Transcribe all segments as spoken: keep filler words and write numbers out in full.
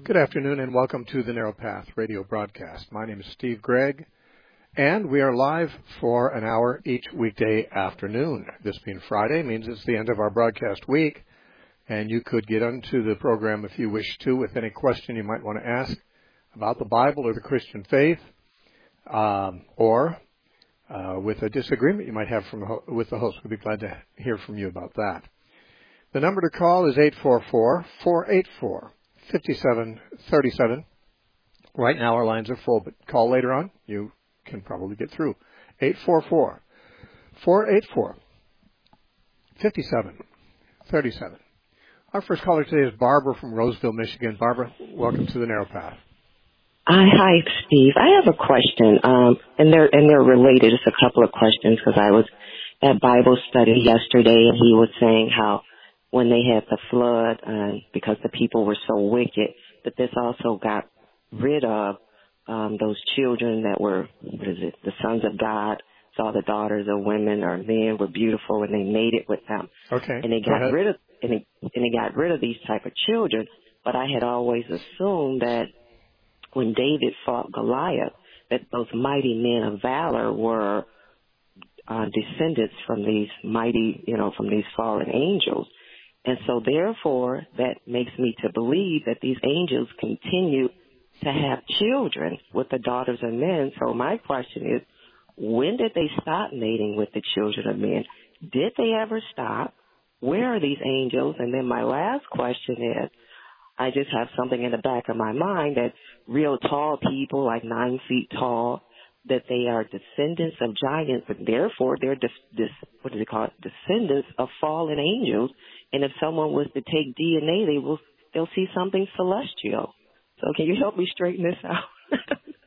Good afternoon and welcome to the Narrow Path radio broadcast. My name is Steve Gregg, and we are live for an hour each weekday afternoon. This being Friday means it's the end of our broadcast week, and you could get onto the program if you wish to with any question you might want to ask about the Bible or the Christian faith, um, or uh, with a disagreement you might have from with the host. We'd be glad to hear from you about that. The number to call is eight four four, four eight four, five seven three seven. Right now our lines are full, but call later on. You can probably get through. eight four four, four eight four, five seven three seven. Our first caller today is Barbara from Roseville, Michigan. Barbara, welcome to the Narrow Path. Hi, hi, Steve. I have a question, um, and they're and they're related. It's a couple of questions because I was at Bible study yesterday, and he was saying how when they had the flood, uh, because the people were so wicked, that this also got rid of um, those children that were, what is it, the sons of God. Saw the daughters of women or men were beautiful, and they mated with them. Okay. And they got rid of and they, and they got rid of these type of children. But I had always assumed that when David fought Goliath, that those mighty men of valor were uh, descendants from these mighty, you know, from these fallen angels. And so, therefore, that makes me to believe that these angels continue to have children with the daughters of men. So my question is, when did they stop mating with the children of men? Did they ever stop? Where are these angels? And then my last question is, I just have something in the back of my mind that real tall people, like nine feet tall, that they are descendants of giants, and therefore they're dis, dis, what do they call it? Descendants of fallen angels. And if someone was to take D N A, they will they'll see something celestial. So can you help me straighten this out?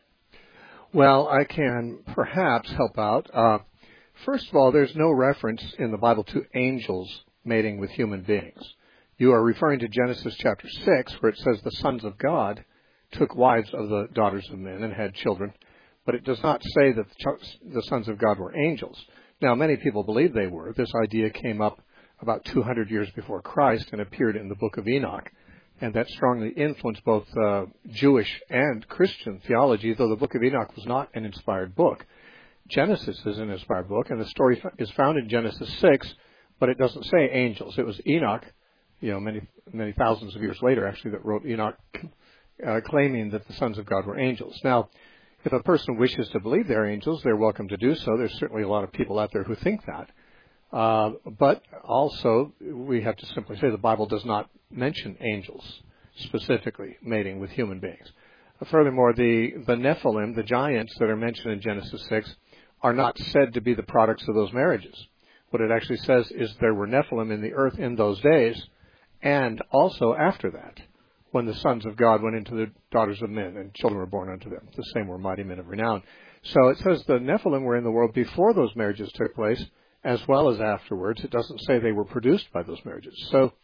Well, I can perhaps help out. Uh, first of all, there's no reference in the Bible to angels mating with human beings. You are referring to Genesis chapter six, where it says the sons of God took wives of the daughters of men and had children. But it does not say that the sons of God were angels. Now, many people believe they were. This idea came up about two hundred years before Christ and appeared in the book of Enoch. And that strongly influenced both uh, Jewish and Christian theology, though the book of Enoch was not an inspired book. Genesis is an inspired book, and the story is found in Genesis six, but it doesn't say angels. It was Enoch, you know, many many thousands of years later, actually, that wrote Enoch, uh, claiming that the sons of God were angels. Now, if a person wishes to believe they're angels, they're welcome to do so. There's certainly a lot of people out there who think that. Uh, but also, we have to simply say the Bible does not mention angels specifically mating with human beings. Uh, furthermore, the, the Nephilim, the giants that are mentioned in Genesis six, are not said to be the products of those marriages. What it actually says is there were Nephilim in the earth in those days, and also after that, when the sons of God went into the daughters of men and children were born unto them. The same were mighty men of renown. So it says the Nephilim were in the world before those marriages took place, as well as afterwards. It doesn't say they were produced by those marriages. So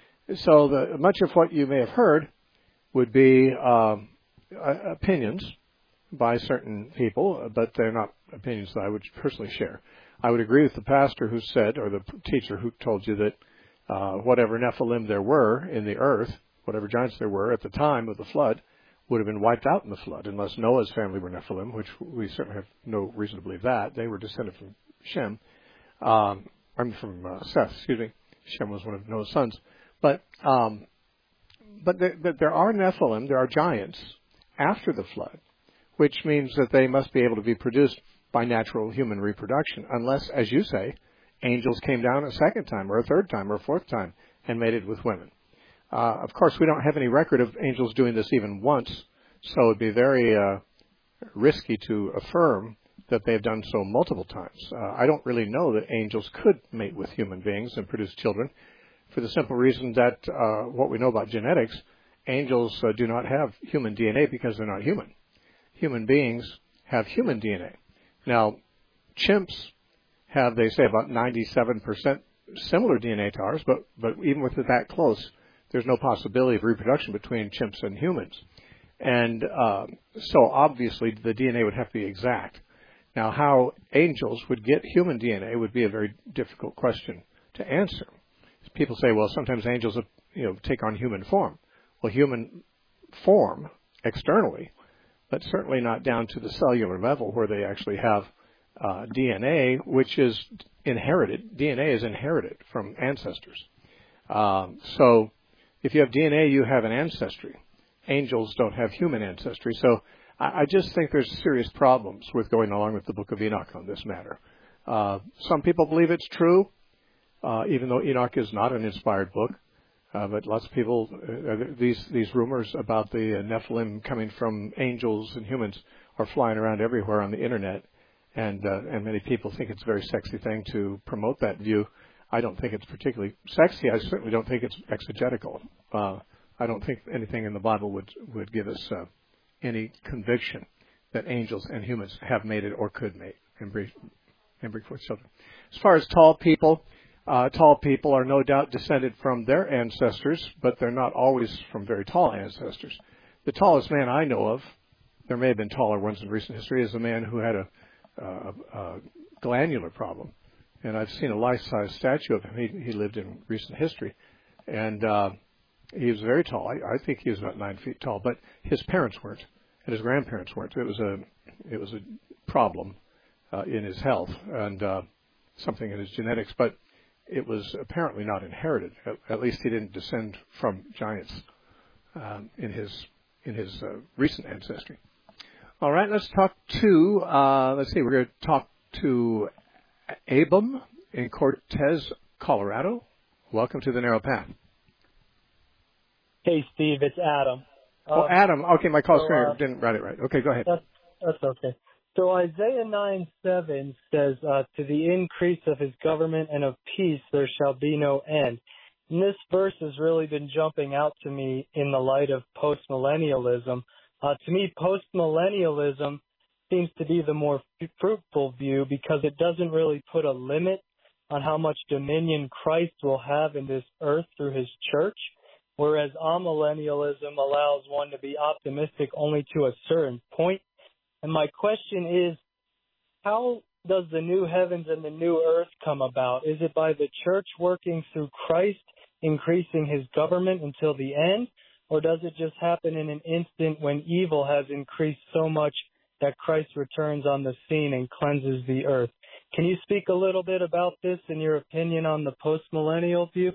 so the, much of what you may have heard would be um, opinions by certain people, but they're not opinions that I would personally share. I would agree with the pastor who said, or the teacher who told you that uh, whatever Nephilim there were in the earth, whatever giants there were at the time of the flood, would have been wiped out in the flood, unless Noah's family were Nephilim, which we certainly have no reason to believe that. They were descended from Shem. Um, I'm from uh, Seth, excuse me. Shem was one of Noah's sons. But um, but there, but there are Nephilim, there are giants after the flood, which means that they must be able to be produced by natural human reproduction, unless, as you say, angels came down a second time or a third time or a fourth time and mated with women. Uh, of course, we don't have any record of angels doing this even once, so it would be very uh, risky to affirm that they've done so multiple times. Uh, I don't really know that angels could mate with human beings and produce children, for the simple reason that uh, what we know about genetics, angels uh, do not have human D N A because they're not human. Human beings have human D N A. Now, chimps have, they say, about ninety-seven percent similar D N A to ours, but, but even with it that close, there's no possibility of reproduction between chimps and humans. And uh, so obviously the D N A would have to be exact. Now, how angels would get human D N A would be a very difficult question to answer. People say, well, sometimes angels, you know, take on human form. Well, human form externally, but certainly not down to the cellular level where they actually have uh, D N A, which is inherited. D N A is inherited from ancestors. Um, so if you have D N A, you have an ancestry. Angels don't have human ancestry. So I, I just think there's serious problems with going along with the Book of Enoch on this matter. Uh, some people believe it's true, uh, even though Enoch is not an inspired book. Uh, but lots of people, uh, these these rumors about the uh, Nephilim coming from angels and humans are flying around everywhere on the internet, and uh, and many people think it's a very sexy thing to promote that view. I don't think it's particularly sexy. I certainly don't think it's exegetical. Uh, I don't think anything in the Bible would would give us uh, any conviction that angels and humans have made it or could mate and bring and bring forth children. As far as tall people. Uh, tall people are no doubt descended from their ancestors, but they're not always from very tall ancestors. The tallest man I know of, there may have been taller ones in recent history, is a man who had a, uh, a glandular problem. And I've seen a life-size statue of him. He, he lived in recent history. And uh, he was very tall. I, I think he was about nine feet tall, but his parents weren't, and his grandparents weren't. It was a, it was a problem uh, in his health and uh, something in his genetics. But it was apparently not inherited. At, at least he didn't descend from giants um, in his in his uh, recent ancestry. All right, let's talk to. Uh, let's see, we're going to talk to Abram in Cortez, Colorado. Welcome to the Narrow Path. Hey, Steve, it's Adam. Oh, um, Adam. Okay, my call so, screener uh, didn't write it right. Okay, go ahead. That's, that's okay. So Isaiah nine seven says, uh, to the increase of his government and of peace there shall be no end. And this verse has really been jumping out to me in the light of postmillennialism. Uh, to me, postmillennialism seems to be the more fruitful view because it doesn't really put a limit on how much dominion Christ will have in this earth through his church, whereas amillennialism allows one to be optimistic only to a certain point. And my question is, how does the new heavens and the new earth come about? Is it by the church working through Christ, increasing his government until the end? Or does it just happen in an instant when evil has increased so much that Christ returns on the scene and cleanses the earth? Can you speak a little bit about this and your opinion on the postmillennial view?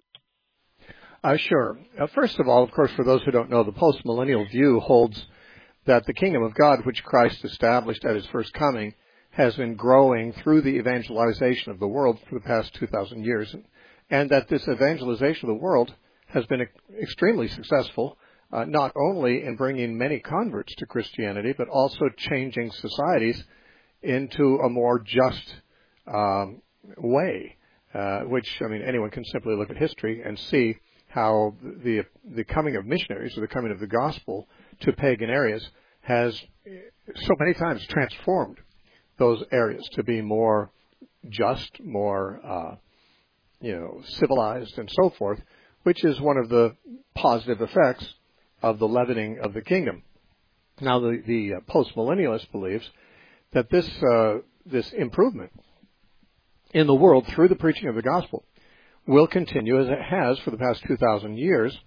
Uh, sure. Uh, first of all, of course, for those who don't know, the postmillennial view holds that the kingdom of God, which Christ established at his first coming, has been growing through the evangelization of the world for the past two thousand years, and that this evangelization of the world has been extremely successful, uh, not only in bringing many converts to Christianity, but also changing societies into a more just um, way, uh, which, I mean, anyone can simply look at history and see how the the coming of missionaries or the coming of the gospel to pagan areas has so many times transformed those areas to be more just, more, uh, you know, civilized and so forth, which is one of the positive effects of the leavening of the kingdom. Now, the, the uh, postmillennialist believes that this uh, this improvement in the world through the preaching of the gospel will continue as it has for the past two thousand years.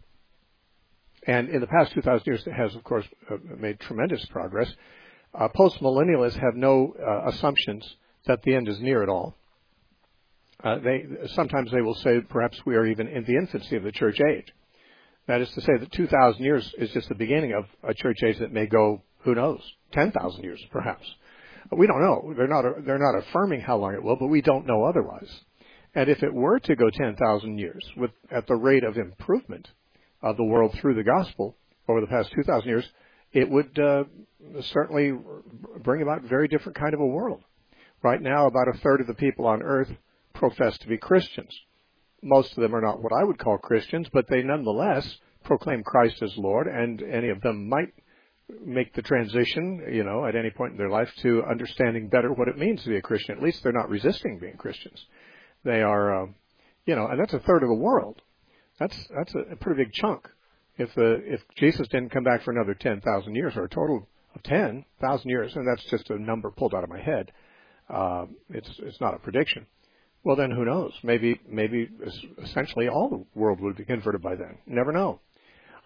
And in the past two thousand years, it has, of course, uh, made tremendous progress. Uh, postmillennialists have no uh, assumptions that the end is near at all. Uh, they sometimes they will say perhaps we are even in the infancy of the church age. That is to say that two thousand years is just the beginning of a church age that may go, who knows, ten thousand years perhaps. We don't know. They're not they're not affirming how long it will, but we don't know otherwise. And if it were to go ten thousand years with at the rate of improvement of the world through the gospel over the past two thousand years, it would uh, certainly bring about a very different kind of a world. Right now, about a third of the people on earth profess to be Christians. Most of them are not what I would call Christians, but they nonetheless proclaim Christ as Lord, and any of them might make the transition, you know, at any point in their life to understanding better what it means to be a Christian. At least they're not resisting being Christians. They are, uh, you know, and that's a third of the world. That's that's a, a pretty big chunk. If the if Jesus didn't come back for another ten thousand years, or a total of ten thousand years, and that's just a number pulled out of my head, uh, it's it's not a prediction. Well, then who knows? Maybe maybe essentially all the world would be converted by then. Never know.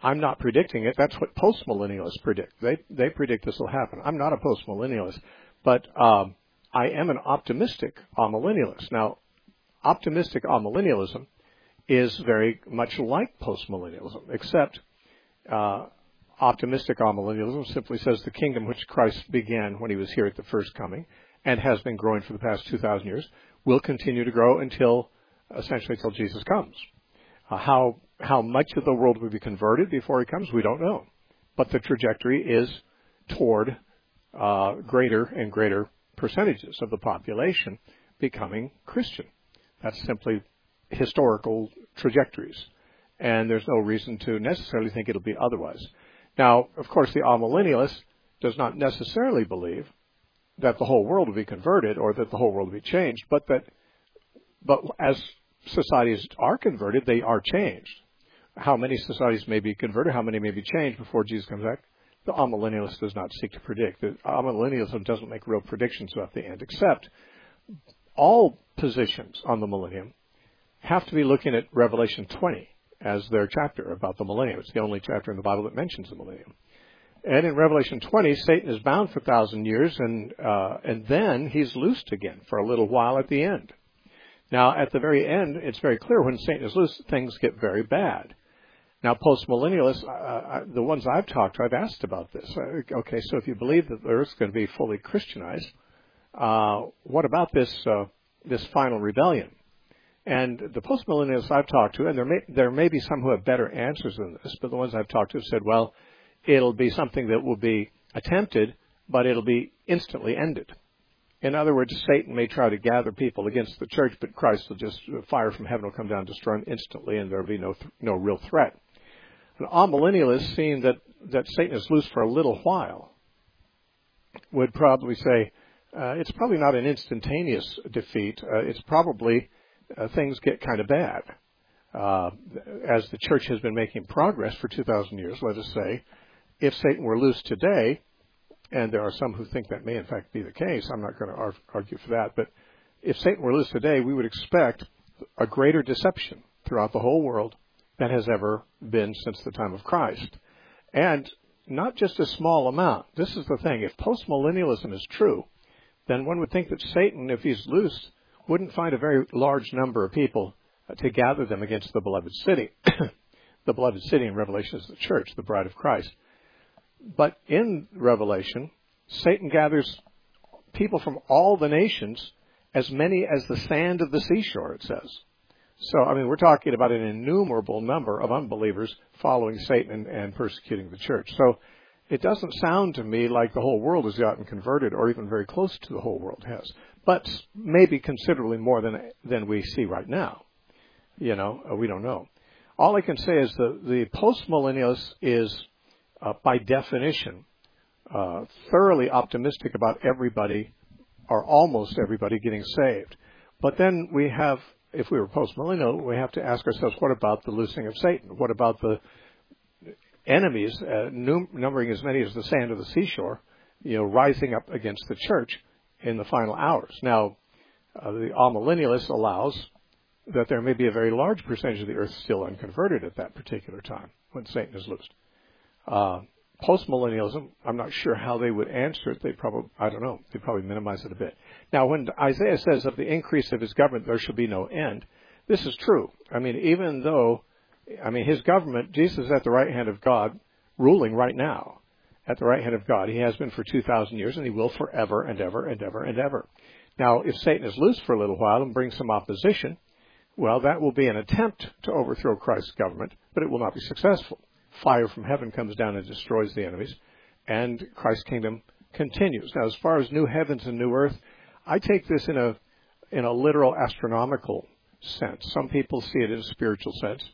I'm not predicting it. That's what postmillennialists predict. They they predict this will happen. I'm not a postmillennialist, but um, I am an optimistic amillennialist. Now, optimistic amillennialism is very much like postmillennialism, except uh, optimistic amillennialism simply says the kingdom which Christ began when he was here at the first coming and has been growing for the past two thousand years will continue to grow until, essentially, until Jesus comes. Uh, how how much of the world will be converted before he comes, we don't know. But the trajectory is toward uh, greater and greater percentages of the population becoming Christian. That's simply historical trajectories. And there's no reason to necessarily think it'll be otherwise. Now, of course, the amillennialist does not necessarily believe that the whole world will be converted or that the whole world will be changed, but that but as societies are converted, they are changed. How many societies may be converted, how many may be changed before Jesus comes back, the amillennialist does not seek to predict. The amillennialism doesn't make real predictions about the end, except all positions on the millennium have to be looking at Revelation twenty as their chapter about the millennium. It's the only chapter in the Bible that mentions the millennium. And in Revelation twenty, Satan is bound for a thousand years, and uh, and then he's loosed again for a little while at the end. Now, at the very end, it's very clear when Satan is loose, things get very bad. Now, post-millennialists, uh, the ones I've talked to, I've asked about this. Uh, okay, so if you believe that the Earth's going to be fully Christianized, uh, what about this uh, this final rebellion? And the post-millennialists I've talked to, and there may, there may be some who have better answers than this, but the ones I've talked to have said, well, it'll be something that will be attempted, but it'll be instantly ended. In other words, Satan may try to gather people against the church, but Christ will just, fire from heaven will come down and destroy them instantly, and there will be no th- no real threat. An amillennialist, seeing that, that Satan is loose for a little while, would probably say, uh, it's probably not an instantaneous defeat. Uh, it's probably uh, things get kind of bad. Uh, as the church has been making progress for two thousand years, let us say, if Satan were loose today, and there are some who think that may in fact be the case, I'm not going to ar- argue for that, but if Satan were loose today, we would expect a greater deception throughout the whole world than has ever been since the time of Christ. And not just a small amount. This is the thing. If postmillennialism is true, then one would think that Satan, if he's loose, wouldn't find a very large number of people to gather them against the beloved city. The beloved city in Revelation is the church, the bride of Christ. But in Revelation, Satan gathers people from all the nations, as many as the sand of the seashore, it says. So, I mean, we're talking about an innumerable number of unbelievers following Satan and, and persecuting the church. So it doesn't sound to me like the whole world has gotten converted, or even very close to the whole world has. But maybe considerably more than than we see right now. You know, we don't know. All I can say is the, the post-millennialist is, uh, by definition, uh, thoroughly optimistic about everybody, or almost everybody, getting saved. But then we have, if we were post-millennial, we have to ask ourselves, what about the loosing of Satan? What about the enemies, uh, num- numbering as many as the sand of the seashore, you know, rising up against the church in the final hours? Now, uh, the amillennialist allows that there may be a very large percentage of the earth still unconverted at that particular time when Satan is loosed. Uh, Post-millennialism, I'm not sure how they would answer it. They probably, I don't know, they probably minimize it a bit. Now, when Isaiah says of the increase of his government, there shall be no end, this is true. I mean, even though, I mean, his government, Jesus is at the right hand of God, ruling right now, at the right hand of God. He has been for two thousand years, and he will forever and ever and ever and ever. Now, if Satan is loose for a little while and brings some opposition, well, that will be an attempt to overthrow Christ's government, but it will not be successful. Fire from heaven comes down and destroys the enemies, and Christ's kingdom continues. Now, as far as new heavens and new earth, I take this in a in a literal astronomical sense. Some people see it in a spiritual sense,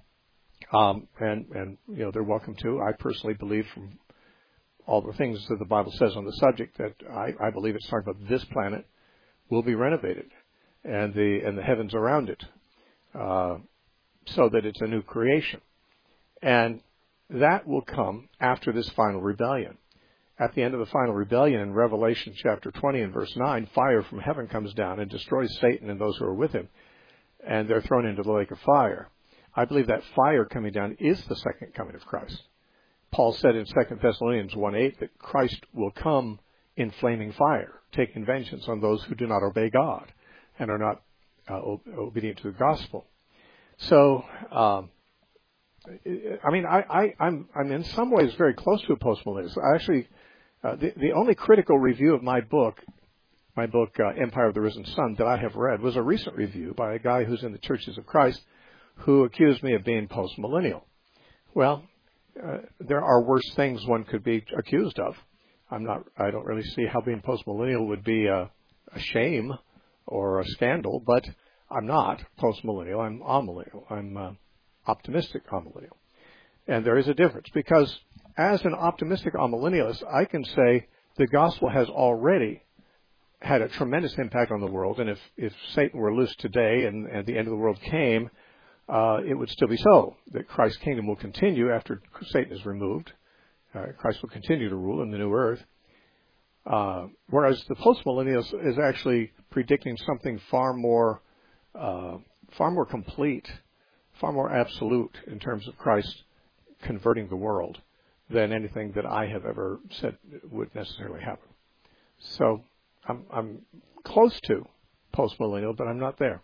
um, and and you know they're welcome to. I personally believe, from all the things that the Bible says on the subject, that I, I believe it's talking about this planet will be renovated, and the and the heavens around it, uh, so that it's a new creation, and that will come after this final rebellion. At the end of the final rebellion in Revelation chapter twenty and verse nine, fire from heaven comes down and destroys Satan and those who are with him, and they're thrown into the lake of fire. I believe that fire coming down is the second coming of Christ. Paul said in Second Thessalonians one eight that Christ will come in flaming fire, taking vengeance on those who do not obey God and are not uh, obedient to the gospel. So, um, I mean, I, I, I'm, I'm in some ways very close to a postmillennialist. I actually, uh, the, the only critical review of my book, my book uh, Empire of the Risen Sun, that I have read was a recent review by a guy who's in the Churches of Christ who accused me of being postmillennial. Well, uh, there are worse things one could be accused of. I'm not. I don't really see how being postmillennial would be a, a shame or a scandal, but I'm not postmillennial. I'm amillennial. I'm uh, optimistic amillennial. And there is a difference because as an optimistic amillennialist, I can say the gospel has already had a tremendous impact on the world. And if, if Satan were loose today and, and the end of the world came, uh, it would still be so. That Christ's kingdom will continue after Satan is removed. Uh, Christ will continue to rule in the new earth. Uh, whereas the postmillennialist is actually predicting something far more, uh, far more complete, far more absolute in terms of Christ converting the world than anything that I have ever said would necessarily happen. So I'm, I'm close to postmillennial, but I'm not there.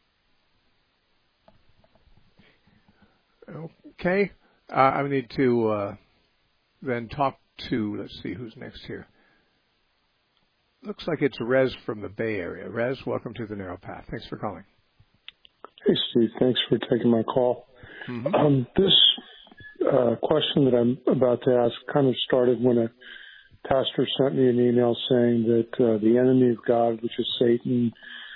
Okay, uh, I need to uh, then talk to, let's see who's next here. Looks like it's Rez from the Bay Area. Rez, welcome to the Narrow Path. Thanks for calling. Hey, Steve. Thanks for taking my call. Mm-hmm. Um, this uh, question that I'm about to ask kind of started when a pastor sent me an email saying that uh, the enemy of God, which is Satan,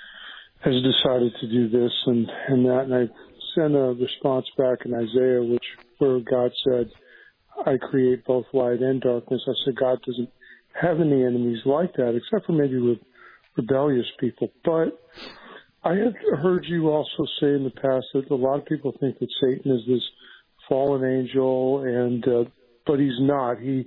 has decided to do this and, and that. And I sent a response back in Isaiah, which where God said, I create both light and darkness. I said, God doesn't have any enemies like that, except for maybe with rebellious people. But I have heard you also say in the past that a lot of people think that Satan is this fallen angel, and uh, but he's not. He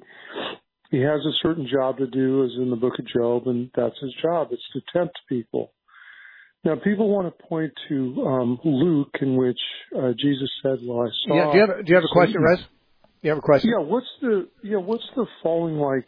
he has a certain job to do, as in the book of Job, and that's his job. It's to tempt people. Now, people want to point to um, Luke, in which uh, Jesus said, "Well, I saw." Yeah, do you have, do you have a question, Rez? Do you have a question? Yeah. What's the yeah? What's the falling like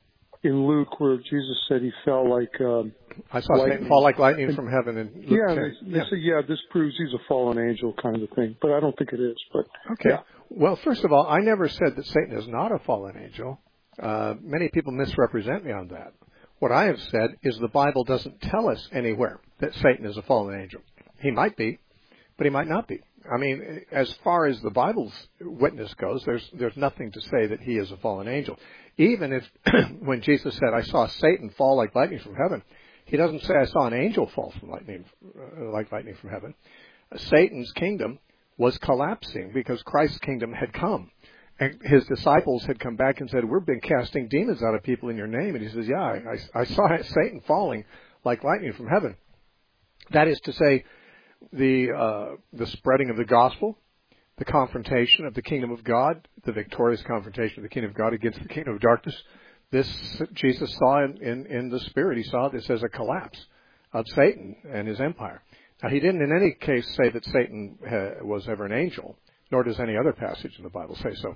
in Luke, where Jesus said he fell like um, I saw lightning. Satan fall like lightning from heaven. And Luke yeah, they, they yeah. say, yeah, this proves he's a fallen angel kind of a thing, but I don't think it is. But okay. Yeah. Well, first of all, I never said that Satan is not a fallen angel. Uh, many people misrepresent me on that. What I have said is the Bible doesn't tell us anywhere that Satan is a fallen angel. He might be, but he might not be. I mean, as far as the Bible's witness goes, there's there's nothing to say that he is a fallen angel. Even if, when Jesus said, I saw Satan fall like lightning from heaven, he doesn't say, I saw an angel fall from lightning, uh, like lightning from heaven. Uh, Satan's kingdom was collapsing because Christ's kingdom had come. And his disciples had come back and said, we've been casting demons out of people in your name. And he says, yeah, I, I saw Satan falling like lightning from heaven. That is to say, the uh, the spreading of the gospel, the confrontation of the kingdom of God, the victorious confrontation of the kingdom of God against the kingdom of darkness. This Jesus saw in, in, in the Spirit. He saw this as a collapse of Satan and his empire. Now, he didn't in any case say that Satan uh, was ever an angel, nor does any other passage in the Bible say so.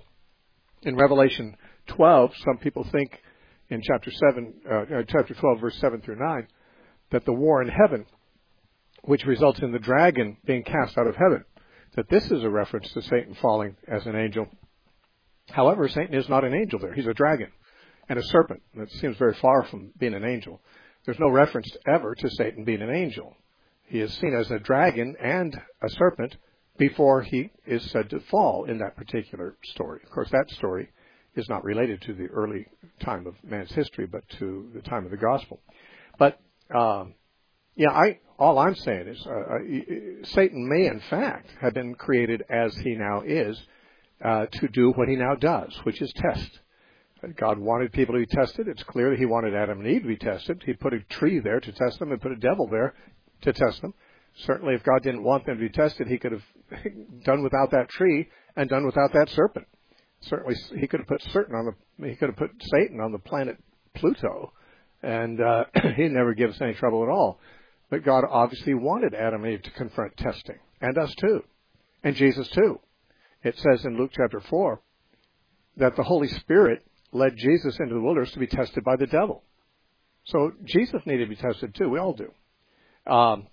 In Revelation twelve, some people think in chapter seven, uh, chapter twelve, verse seven through nine, that the war in heaven, which results in the dragon being cast out of heaven, that this is a reference to Satan falling as an angel. However, Satan is not an angel there. He's a dragon and a serpent. That seems very far from being an angel. There's no reference ever to Satan being an angel. He is seen as a dragon and a serpent before he is said to fall in that particular story. Of course, that story is not related to the early time of man's history, but to the time of the gospel. But, um, yeah, I, all I'm saying is uh, uh, Satan may, in fact, have been created as he now is uh, to do what he now does, which is test. God wanted people to be tested. It's clear that he wanted Adam and Eve to be tested. He put a tree there to test them and put a devil there to test them. Certainly, if God didn't want them to be tested, he could have done without that tree and done without that serpent. Certainly, he could have put certain on the he could have put Satan on the planet Pluto, and uh, he'd never give us any trouble at all. But God obviously wanted Adam and Eve to confront testing, and us too. And Jesus too. It says in Luke chapter four that the Holy Spirit led Jesus into the wilderness to be tested by the devil. So Jesus needed to be tested too. We all do. Um,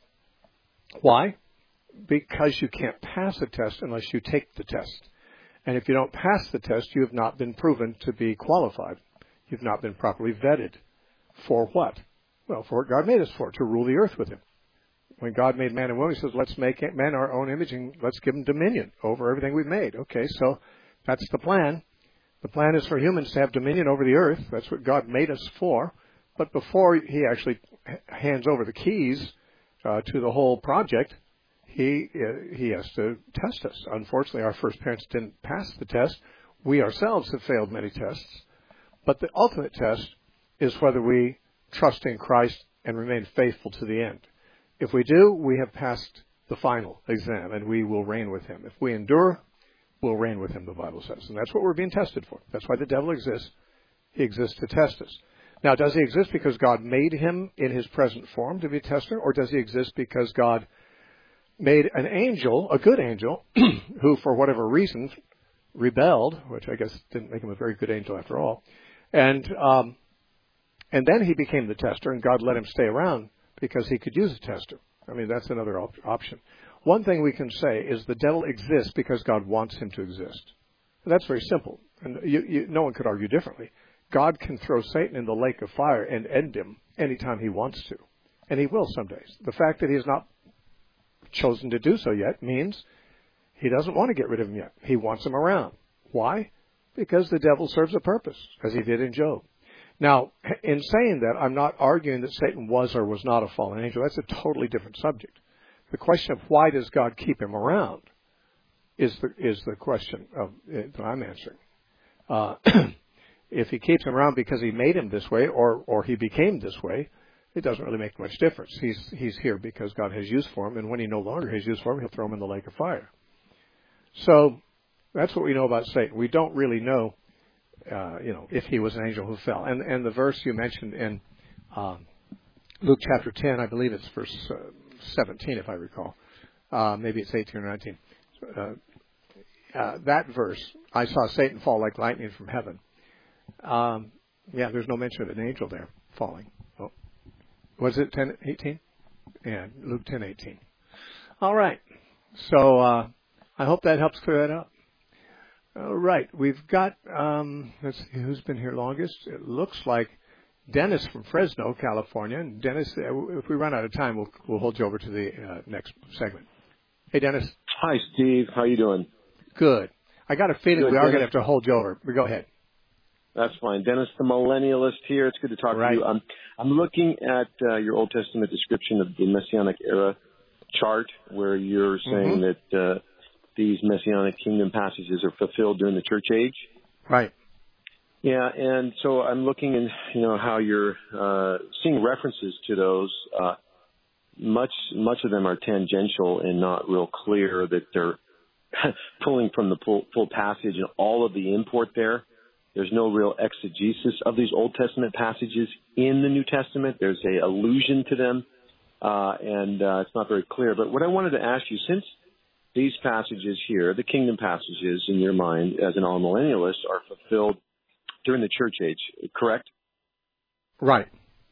why? Because you can't pass a test unless you take the test. And if you don't pass the test, you have not been proven to be qualified. You've not been properly vetted. For what? Well, for what God made us for, to rule the earth with him. When God made man and woman, he says, let's make man our own image and let's give him dominion over everything we've made. Okay, so that's the plan. The plan is for humans to have dominion over the earth. That's what God made us for. But before he actually hands over the keys uh, to the whole project, he uh, he has to test us. Unfortunately, our first parents didn't pass the test. We ourselves have failed many tests. But the ultimate test is whether we trust in Christ and remain faithful to the end. If we do, we have passed the final exam, and we will reign with him. If we endure, we'll reign with him, the Bible says. And that's what we're being tested for. That's why the devil exists. He exists to test us. Now, does he exist because God made him in his present form to be a tester, or does he exist because God made an angel, a good angel, who for whatever reason rebelled, which I guess didn't make him a very good angel after all, and um, and then he became the tester, and God let him stay around because he could use a tester. I mean, that's another op- option. One thing we can say is the devil exists because God wants him to exist. And that's very simple, and you, you, no one could argue differently. God can throw Satan in the lake of fire and end him anytime he wants to, and he will some days. The fact that he has not chosen to do so yet means he doesn't want to get rid of him yet. He wants him around. Why? Because the devil serves a purpose, as he did in Job. Now, in saying that, I'm not arguing that Satan was or was not a fallen angel. That's a totally different subject. The question of why does God keep him around is the is the question of, that I'm answering. Uh, if he keeps him around because he made him this way or, or he became this way, it doesn't really make much difference. He's he's here because God has use for him, and when he no longer has use for him, he'll throw him in the lake of fire. So that's what we know about Satan. We don't really know, uh, you know, if he was an angel who fell. And and the verse you mentioned in um, Luke chapter ten, I believe it's verse uh, seventeen, if I recall. Uh, maybe it's eighteen or nineteen. Uh, uh, that verse, I saw Satan fall like lightning from heaven. Um, yeah, there's no mention of an angel there falling. Oh. Was it ten eighteen? Yeah, Luke ten eighteen. All right. So uh, I hope that helps clear that up. All right. We've got, um, let's see, who's been here longest? It looks like Dennis from Fresno, California. And Dennis, if we run out of time, we'll, we'll hold you over to the uh, next segment. Hey, Dennis. Hi, Steve. How you doing? Good. I got a feeling Good, we are Dennis. going to have to hold you over. But go ahead. That's fine. Dennis, the millennialist here. It's good to talk right. to you. I'm, I'm looking at uh, your Old Testament description of the Messianic era chart where you're saying mm-hmm. that uh, these Messianic kingdom passages are fulfilled during the church age. Right. Yeah, and so I'm looking in, you know, how you're uh, seeing references to those. Uh, much, much of them are tangential and not real clear that they're pulling from the full, full passage and all of the import there. There's no real exegesis of these Old Testament passages in the New Testament. There's a allusion to them, uh, and uh, it's not very clear. But what I wanted to ask you, since these passages here, the kingdom passages in your mind as an all-millennialist, are fulfilled during the church age, correct? Right.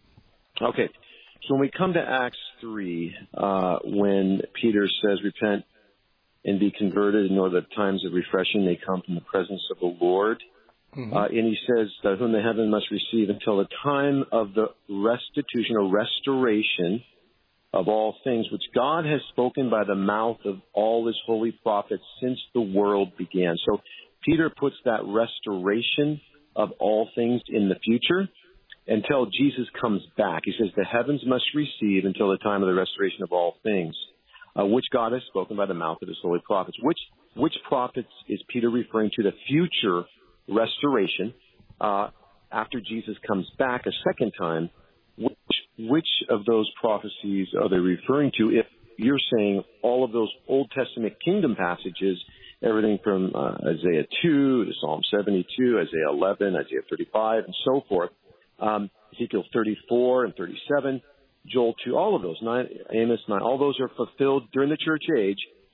Okay. So when we come to Acts three, uh, when Peter says, repent and be converted in order that times of refreshing may come from the presence of the Lord, mm-hmm. uh, and he says that whom the heaven must receive until the time of the restitution or restoration of all things, which God has spoken by the mouth of all his holy prophets since the world began. So Peter puts that restoration of all things in the future until Jesus comes back. He says the heavens must receive until the time of the restoration of all things, uh, which God has spoken by the mouth of his holy prophets. Which which prophets is Peter referring to? The future restoration uh, after Jesus comes back a second time. Which, which of those prophecies are they referring to? If you're saying all of those Old Testament kingdom passages, everything from uh, Isaiah two to Psalm seventy-two, Isaiah eleven, Isaiah thirty-five, and so forth, um, Ezekiel thirty-four and thirty-seven, Joel two, all of those, nine, Amos nine, all those are fulfilled during the church age.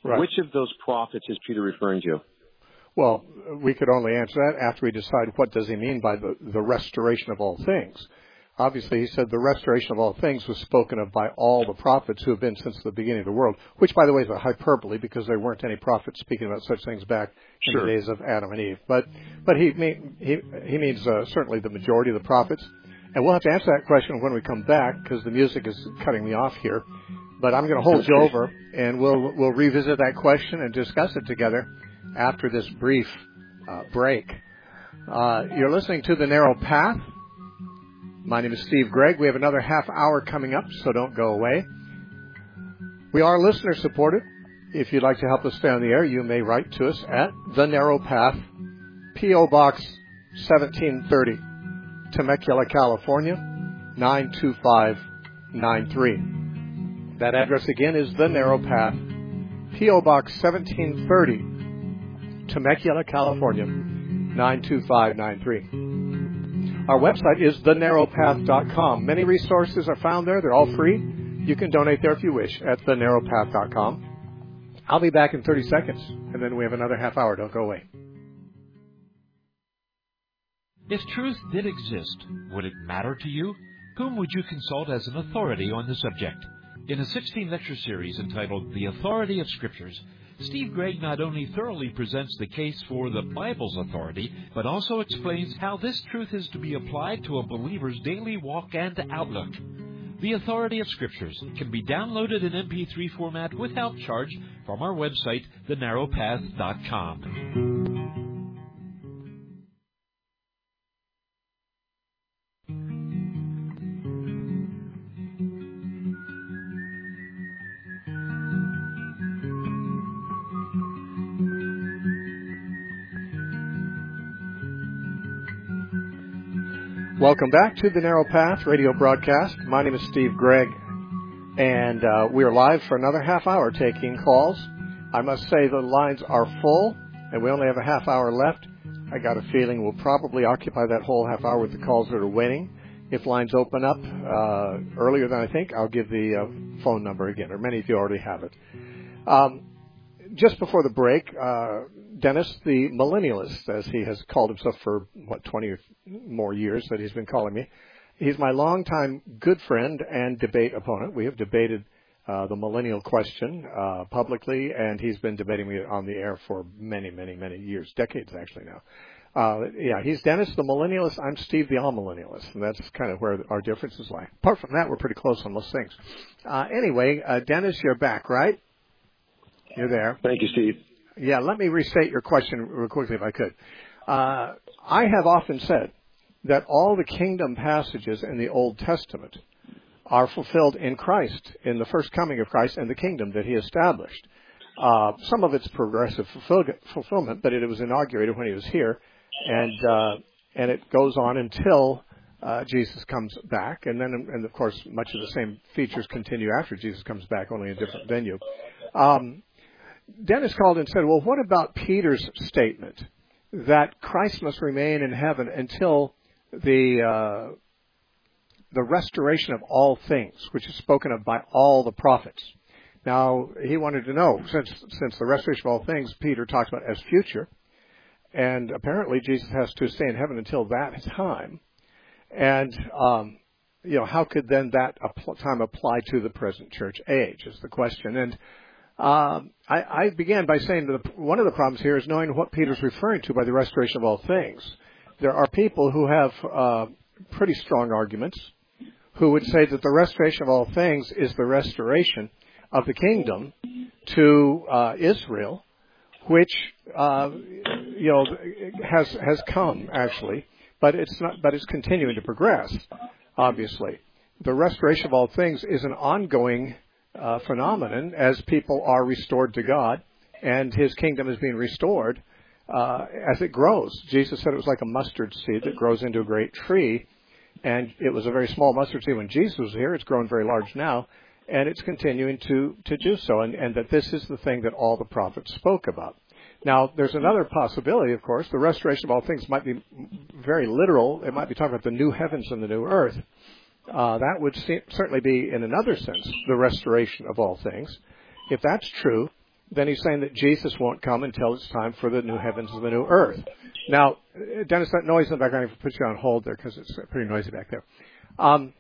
Right. Which of those prophets is Peter referring to? Well, we could only answer that after we decide what does he mean by the, the restoration of all things. Obviously, he said the restoration of all things was spoken of by all the prophets who have been since the beginning of the world, which, by the way, is a hyperbole because there weren't any prophets speaking about such things back in Sure. the days of Adam and Eve. But but he mean, he, he means uh, certainly the majority of the prophets. And we'll have to answer that question when we come back because the music is cutting me off here. But I'm going to hold you over, and we'll we'll revisit that question and discuss it together after this brief uh, break. Uh, you're listening to The Narrow Path. My name is Steve Gregg. We have another half hour coming up, so don't go away. We are listener supported. If you'd like to help us stay on the air, you may write to us at The Narrow Path, P O Box seventeen thirty, Temecula, California, nine two five nine three. That address again is The Narrow Path, P O Box seventeen thirty, Temecula, California, nine two five nine three. Our website is the narrow path dot com. Many resources are found there. They're all free. You can donate there if you wish at the narrow path dot com. I'll be back in thirty seconds, and then we have another half hour. Don't go away. If truth did exist, would it matter to you? Whom would you consult as an authority on the subject? In a sixteen-lecture series entitled The Authority of Scriptures, Steve Gregg not only thoroughly presents the case for the Bible's authority, but also explains how this truth is to be applied to a believer's daily walk and outlook. The Authority of Scriptures can be downloaded in M P three format without charge from our website, the narrow path dot com. Welcome back to the Narrow Path radio broadcast. My name is Steve Gregg, and uh, we are live for another half hour taking calls. I must say the lines are full, and we only have a half hour left. I got a feeling we'll probably occupy that whole half hour with the calls that are waiting. If lines open up uh, earlier than I think, I'll give the uh, phone number again, or many of you already have it. Um, just before the break, uh, Dennis, the millennialist, as he has called himself for, what, twenty or more years that he's been calling me. He's my longtime good friend and debate opponent. We have debated uh, the millennial question uh, publicly, and he's been debating me on the air for many, many, many years, decades actually now. Uh, yeah, he's Dennis, the millennialist. I'm Steve, the all-millennialist, and that's kind of where our differences lie. Apart from that, we're pretty close on most things. Uh, anyway, uh, Dennis, you're back, right? You're there. Thank you, Steve. Yeah, let me restate your question real quickly if I could. Uh, I have often said that all the kingdom passages in the Old Testament are fulfilled in Christ, in the first coming of Christ and the kingdom that he established. Uh, some of it's progressive fulfill- fulfillment, but it was inaugurated when he was here, and uh, and it goes on until uh, Jesus comes back, and then, and of course, much of the same features continue after Jesus comes back, only in a different venue. Um, Dennis called and said, well, what about Peter's statement that Christ must remain in heaven until the uh, the restoration of all things, which is spoken of by all the prophets? Now, he wanted to know, since since the restoration of all things, Peter talks about as future, and apparently Jesus has to stay in heaven until that time, and um, you know, how could then that time apply to the present church age is the question. And Um, I, I began by saying that the, one of the problems here is knowing what Peter's referring to by the restoration of all things. There are people who have uh, pretty strong arguments who would say that the restoration of all things is the restoration of the kingdom to uh, Israel, which uh, you know has has come actually, but it's not. But it's continuing to progress. Obviously, the restoration of all things is an ongoing Uh, phenomenon as people are restored to God and his kingdom is being restored uh, as it grows. Jesus said it was like a mustard seed that grows into a great tree, and it was a very small mustard seed when Jesus was here. It's grown very large now, and it's continuing to, to do so, and, and that this is the thing that all the prophets spoke about. Now, there's another possibility, of course. The restoration of all things might be very literal. It might be talking about the new heavens and the new earth. Uh, that would se- certainly be, in another sense, the restoration of all things. If that's true, then he's saying that Jesus won't come until it's time for the new heavens and the new earth. Now, Dennis, that noise in the background, I put you on hold there because it's pretty noisy back there. Um,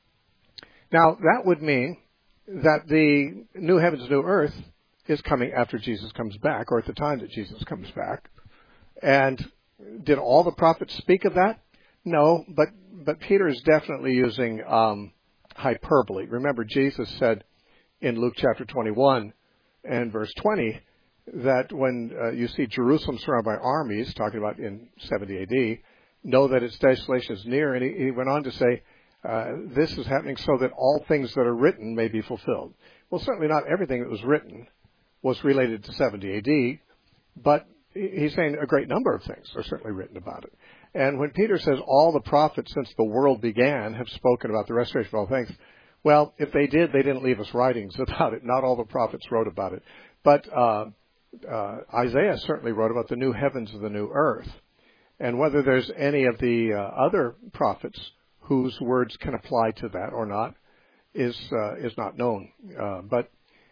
now, that would mean that the new heavens and new earth is coming after Jesus comes back, or at the time that Jesus comes back. And did all the prophets speak of that? No, but, but Peter is definitely using um, hyperbole. Remember, Jesus said in Luke chapter twenty-one and verse twenty that when uh, you see Jerusalem surrounded by armies, talking about in seventy A D, know that its desolation is near. And he, he went on to say, uh, this is happening so that all things that are written may be fulfilled. Well, certainly not everything that was written was related to seventy A D, but he's saying a great number of things are certainly written about it. And when Peter says all the prophets since the world began have spoken about the restoration of all things, well, if they did, they didn't leave us writings about it. Not all the prophets wrote about it. But uh, uh, Isaiah certainly wrote about the new heavens and the new earth. And whether there's any of the uh, other prophets whose words can apply to that or not is uh, is not known. Uh, but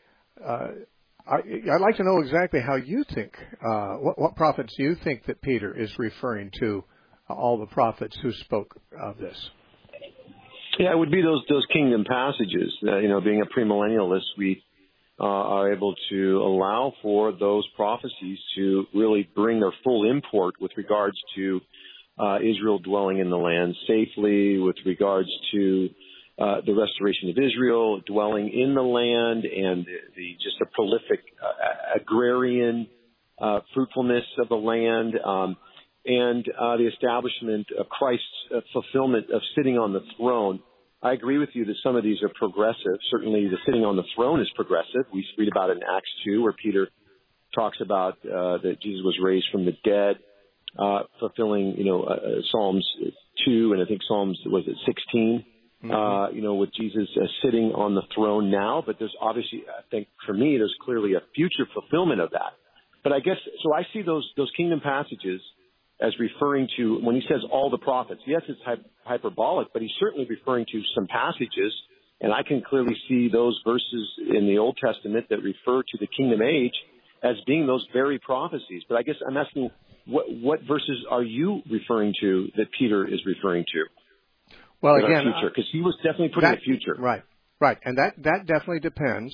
uh, I, I'd like to know exactly how you think, uh, what, what prophets you think that Peter is referring to, uh, all the prophets who spoke of this. Yeah, it would be those those kingdom passages. Uh, you know, being a premillennialist, we uh, are able to allow for those prophecies to really bring their full import with regards to uh, Israel dwelling in the land safely, with regards to uh, the restoration of Israel dwelling in the land, and the, the just a prolific uh, agrarian uh, fruitfulness of the land, um, and uh, the establishment of Christ's uh, fulfillment of sitting on the throne. I agree with you that some of these are progressive. Certainly the sitting on the throne is progressive. We read about it in Acts two, where Peter talks about uh, that Jesus was raised from the dead, uh, fulfilling, you know, uh, Psalms two, and I think Psalms, was it sixteen, mm-hmm. uh, you know, with Jesus uh, sitting on the throne now. But there's obviously, I think for me, there's clearly a future fulfillment of that. But I guess, so I see those those kingdom passages as referring to, when he says all the prophets, yes, it's hyperbolic, but he's certainly referring to some passages, and I can clearly see those verses in the Old Testament that refer to the kingdom age as being those very prophecies. But I guess I'm asking, what, what verses are you referring to that Peter is referring to? Well, again, because he was definitely putting that, a future. Right, right, and that, that definitely depends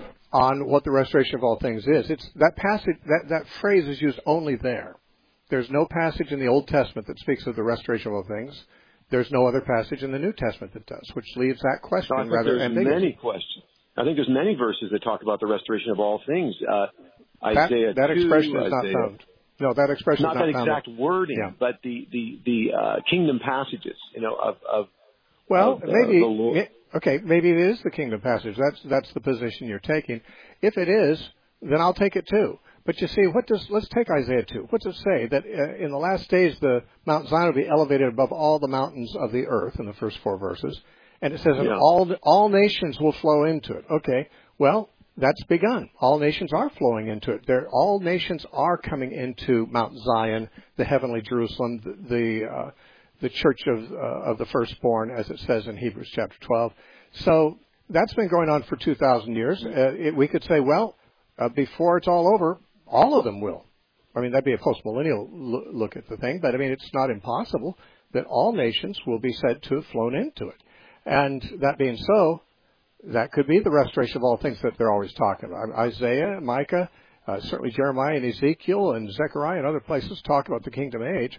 on what the restoration of all things is. It's that passage, that, that phrase is used only there. There's no passage in the Old Testament that speaks of the restoration of all things. There's no other passage in the New Testament that does, which leaves that question so I think rather there's ambiguous. Many questions. I think there's many verses that talk about the restoration of all things. Uh, Isaiah that, that two, expression is Isaiah, not found. No, that expression not is not that found. exact wording, yeah. but the the the uh, kingdom passages, you know, of of well, of, maybe uh, the Lord. It, okay, maybe it is the kingdom passage. That's that's the position you're taking. If it is, then I'll take it too. But you see, what does, let's take Isaiah two. What does it say? That uh, in the last days, the Mount Zion will be elevated above all the mountains of the earth, in the first four verses. And it says, yeah. and all, all nations will flow into it. Okay, well, that's begun. All nations are flowing into it. They're, all nations are coming into Mount Zion, the heavenly Jerusalem, the, the, uh, the church of, uh, of the firstborn, as it says in Hebrews chapter twelve. So that's been going on for two thousand years. Uh, it, we could say, well, uh, before it's all over, all of them will. I mean, that'd be a post-millennial look at the thing, but I mean, it's not impossible that all nations will be said to have flown into it. And that being so, that could be the restoration of all things that they're always talking about. Isaiah, Micah, uh, certainly Jeremiah and Ezekiel and Zechariah and other places talk about the kingdom age.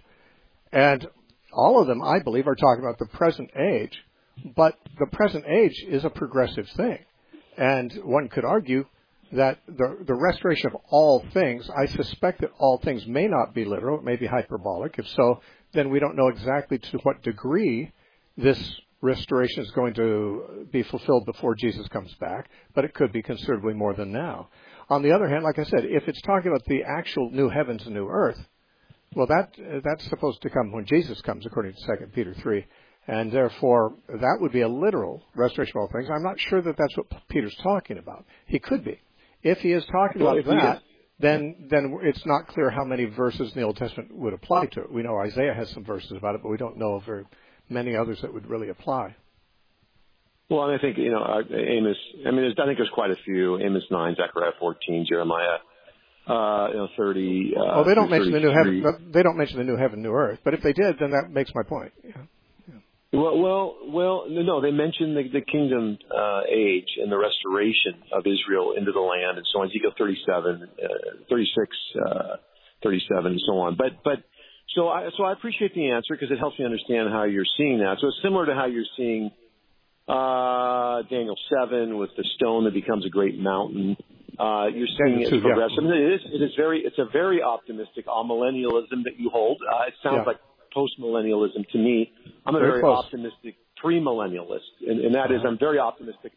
And all of them, I believe, are talking about the present age, but the present age is a progressive thing. And one could argue that the, the restoration of all things, I suspect that all things may not be literal, it may be hyperbolic. If so, then we don't know exactly to what degree this restoration is going to be fulfilled before Jesus comes back, but it could be considerably more than now. On the other hand, like I said, if it's talking about the actual new heavens and new earth, well, that that's supposed to come when Jesus comes, according to Second Peter three, and therefore that would be a literal restoration of all things. I'm not sure that that's what Peter's talking about. He could be. If he is talking well, about that, then then it's not clear how many verses in the Old Testament would apply to it. We know Isaiah has some verses about it, but we don't know of very many others that would really apply. Well, and I think, you know, uh, Amos, I mean, there's, I think there's quite a few. Amos nine, Zechariah fourteen, Jeremiah, uh, you know, thirty. Uh, oh, they don't mention the new heaven. They don't mention the new heaven, new earth. But if they did, then that makes my point. Yeah. Yeah. Well, well, well, no, they mention the, the kingdom uh, age and the restoration of Israel into the land, and so on. Ezekiel thirty-seven, uh, thirty-six, uh, thirty-seven, and so on. But, but, so I, so I appreciate the answer because it helps me understand how you're seeing that. So it's similar to how you're seeing uh, Daniel seven with the stone that becomes a great mountain. Uh, you're seeing it progress. I mean, it is, it is very, it's a very optimistic amillennialism that you hold. Uh, it sounds yeah. like post-millennialism to me. I'm a very, very optimistic premillennialist, and, and that uh-huh. is I'm very optimistic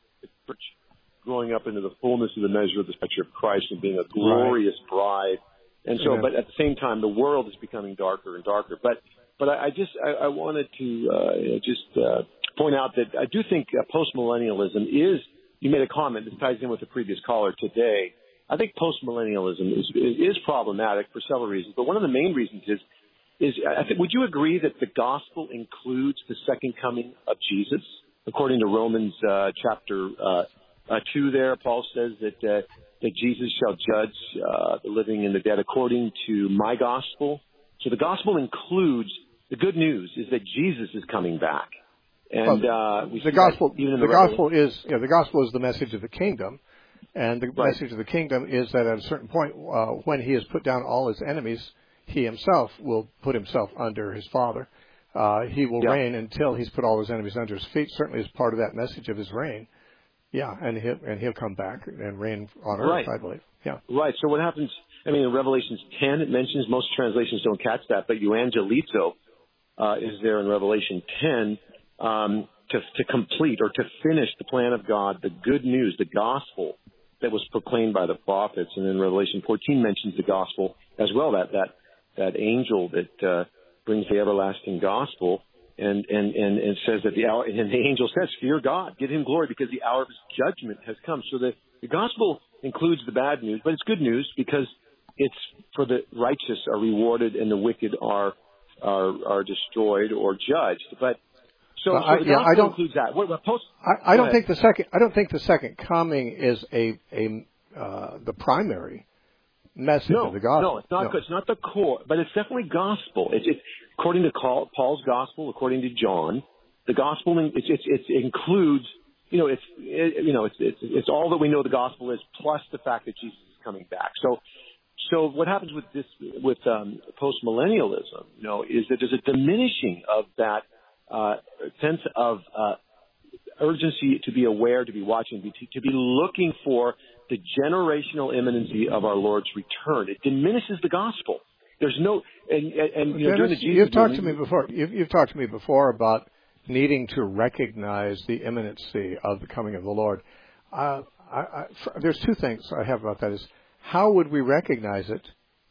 growing up into the fullness of the measure of the stature of Christ and being a glorious right. bride. And so, yeah. but at the same time, the world is becoming darker and darker. But, but I, I just, I, I wanted to uh, just uh, point out that I do think uh, postmillennialism is. You made a comment that ties in with the previous caller today. I think postmillennialism is, is problematic for several reasons, but one of the main reasons is, is I think, would you agree that the gospel includes the second coming of Jesus? According to Romans uh, chapter uh, uh, two, there Paul says that uh, that Jesus shall judge uh, the living and the dead according to my gospel. So the gospel includes the good news is that Jesus is coming back. And well, uh, we the gospel, even in the, the gospel is, you know, the gospel is the message of the kingdom, and the right. message of the kingdom is that at a certain point, uh, when he has put down all his enemies, he himself will put himself under his Father. Uh, he will yeah. reign until he's put all his enemies under his feet. Certainly, as part of that message of his reign, yeah, and he'll and he'll come back and reign on earth, right. I believe. Yeah, right. So what happens? I mean, in Revelations ten, it mentions most translations don't catch that, but euangelizo uh, is there in Revelation ten. Um, to, to complete or to finish the plan of God, the good news, the gospel that was proclaimed by the prophets. And then Revelation fourteen mentions the gospel as well, that that, that angel that uh, brings the everlasting gospel and, and, and, and says that the hour, and the angel says, fear God, give him glory because the hour of his judgment has come. So the, the gospel includes the bad news, but it's good news because it's for the righteous are rewarded and the wicked are, are, are destroyed or judged. But So, so I, the yeah, I don't includes that. What, what post, I, I don't think the second. I don't think the second coming is a a uh, the primary message no, of the gospel. No, it's not. No. It's not the core, but it's definitely gospel. It's, it's according to Paul's gospel, according to John, the gospel. It's, it's, it's, it includes. You know, it's it, you know, it's, it's it's all that we know the gospel is, plus the fact that Jesus is coming back. So. So what happens with this with um, postmillennialism, you know, is that there's a diminishing of that. Uh, sense of uh, urgency to be aware, to be watching, to, to be looking for the generational imminency of our Lord's return. It diminishes the gospel. There's no, and, and you know, during the Jesus you've talked to me before. You've, you've talked to me before about needing to recognize the imminency of the coming of the Lord. Uh, I, I, for, there's two things I have about that: is how would we recognize it?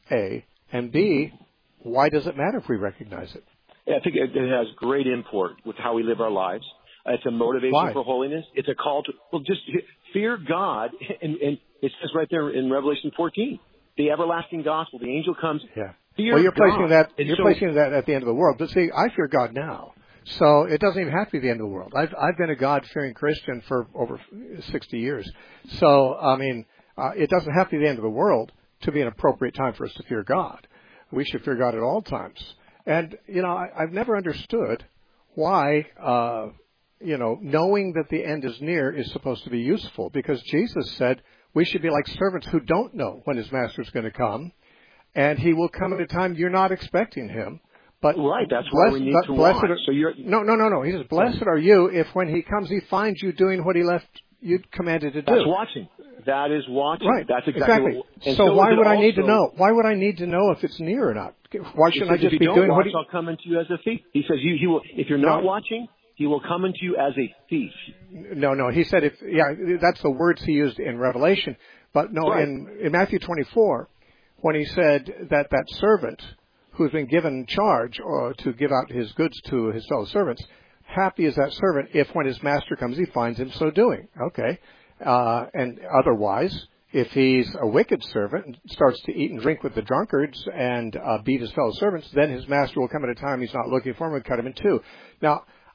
A and B, why does it matter if we recognize it? I think it, it has great import with how we live our lives. Uh, it's a motivation Why? for holiness. It's a call to, well, just fear God. And, and it says right there in Revelation fourteen, the everlasting gospel, the angel comes. Yeah. Fear well, you're God. placing that, and you're so, placing that at the end of the world. But see, I fear God now. So it doesn't even have to be the end of the world. I've, I've been a God-fearing Christian for over sixty years. So, I mean, uh, it doesn't have to be the end of the world to be an appropriate time for us to fear God. We should fear God at all times. And, you know, I, I've never understood why, uh, you know, knowing that the end is near is supposed to be useful, because Jesus said we should be like servants who don't know when his master's going to come, and he will come at a time you're not expecting him. But right, that's blessed, why we need to blessed watch. Are, so you're, no, no, no, no. He says, blessed are you if when he comes he finds you doing what he left you commanded to do. That's watching. That is watching. Right. That's exactly. exactly. What, so, so why would I also, need to know? Why would I need to know if it's near or not? Why shouldn't I just be doing watch, what he... I'll come into you as a thief. He says, you, he will, if you're not no. watching, he will come into you as a thief. No, no. He said, if yeah, that's the words he used in Revelation. But no, right. in, in Matthew twenty-four, when he said that that servant who's been given charge or to give out his goods to his fellow servants, happy is that servant if when his master comes he finds him so doing. Okay. Uh, and otherwise, if he's a wicked servant and starts to eat and drink with the drunkards and uh, beat his fellow servants, then his master will come at a time he's not looking for him and cut him in two. Now,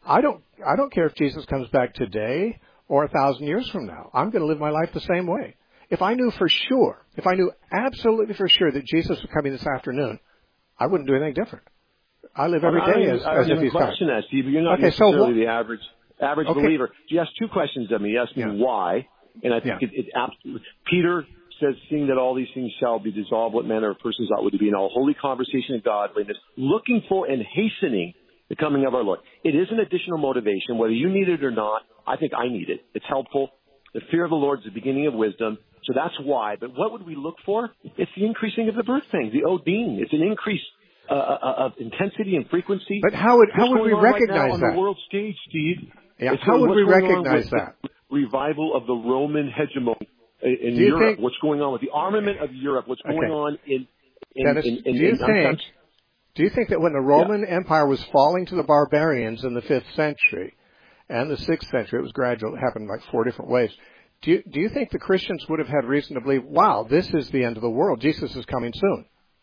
I don't, I don't care if Jesus comes back today or a thousand years from now. I'm going to live my life the same way. If I knew for sure, if I knew absolutely for sure that Jesus was coming this afternoon, I wouldn't do anything different. I live every day as, I as if he's coming. question that, Steve. You're not okay, necessarily so the average average okay. believer. You asked two questions of me. You asked me yeah. why, and I think yeah. it, it absolutely. Peter says, "Seeing that all these things shall be dissolved, what manner of persons ought we to be in all holy conversation and godliness, looking for and hastening the coming of our Lord." It is an additional motivation, whether you need it or not. I think I need it. It's helpful. The fear of the Lord is the beginning of wisdom. So that's why. But what would we look for? It's the increasing of the birth pains, the Odin. It's an increase uh, of intensity and frequency. But how would how What's would we going on recognize right now that on the world stage, Steve? Yeah. It's How would we recognize with that? The revival of the Roman hegemony in do you Europe. Think, what's going on with the armament of Europe? What's going okay. on in in, Dennis, in, in, do you in, think? Do you think that when the Roman yeah. Empire was falling to the barbarians in the fifth century and the sixth century, it was gradual, it happened like four different ways. Do you, do you think the Christians would have had reason to believe, wow, this is the end of the world. Jesus is coming soon?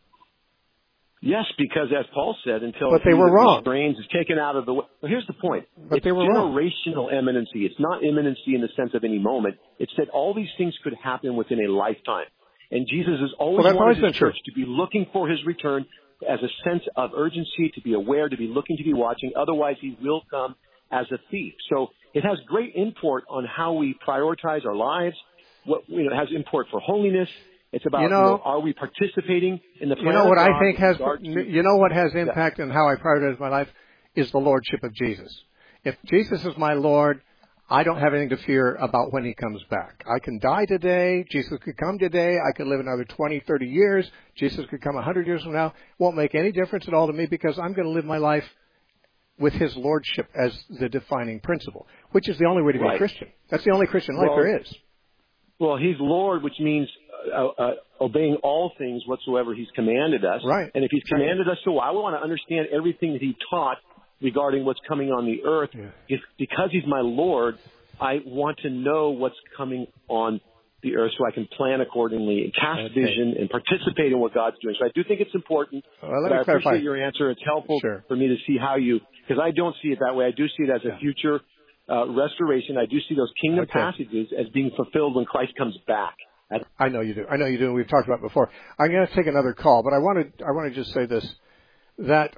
Yes, because as Paul said, until but they were wrong. The reins is taken out of the way. Well, here's the point. But it's they were generational wrong. Imminency. It's not imminency in the sense of any moment. It's that all these things could happen within a lifetime. And Jesus has always well, wanted always his church to be looking for his return as a sense of urgency, to be aware, to be looking, to be watching. Otherwise, he will come as a thief. So it has great import on how we prioritize our lives. What, you know, it has import for holiness. It's about, you know, you know, are we participating in the plan You know what of God I think has, to, you know what has impact yeah. on how I prioritize my life is the lordship of Jesus. If Jesus is my Lord, I don't have anything to fear about when he comes back. I can die today. Jesus could come today. I could live another twenty, thirty years. Jesus could come one hundred years from now. Won't make any difference at all to me because I'm going to live my life with his lordship as the defining principle, which is the only way to be right. a Christian. That's the only Christian life well, there is. Well, he's Lord, which means uh, uh, obeying all things whatsoever he's commanded us. Right. And if he's commanded us to, I want to understand everything that he taught regarding what's coming on the earth. Yeah. If, because he's my Lord, I want to know what's coming on the earth so I can plan accordingly and cast okay. vision and participate in what God's doing. So I do think it's important. Well, let but me I clarify. appreciate your answer. It's helpful sure. for me to see how you, because I don't see it that way. I do see it as a yeah. future uh, restoration. I do see those kingdom okay. passages as being fulfilled when Christ comes back. I know you do. I know you do. We've talked about it before. I'm going to take another call, but I want to I want to just say this, that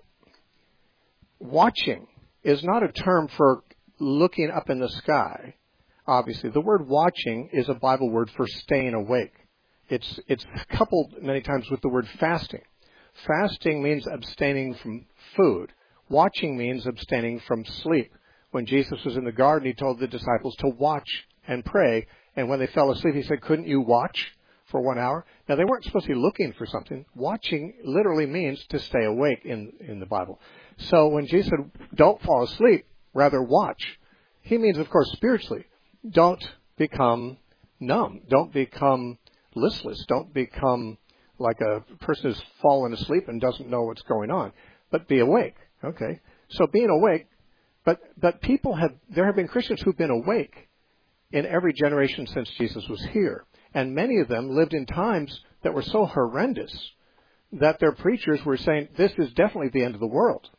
watching is not a term for looking up in the sky. Obviously, the word watching is a Bible word for staying awake. It's it's coupled many times with the word fasting. Fasting means abstaining from food. Watching means abstaining from sleep. When Jesus was in the garden, he told the disciples to watch and pray. And when they fell asleep, he said, couldn't you watch for one hour? Now, they weren't supposed to be looking for something. Watching literally means to stay awake in, in the Bible. So when Jesus said, don't fall asleep, rather watch, he means, of course, spiritually. Don't become numb. Don't become listless. Don't become like a person who's fallen asleep and doesn't know what's going on. But be awake. Okay. So being awake, but, but people have, there have been Christians who've been awake in every generation since Jesus was here. And many of them lived in times that were so horrendous that their preachers were saying, this is definitely the end of the world.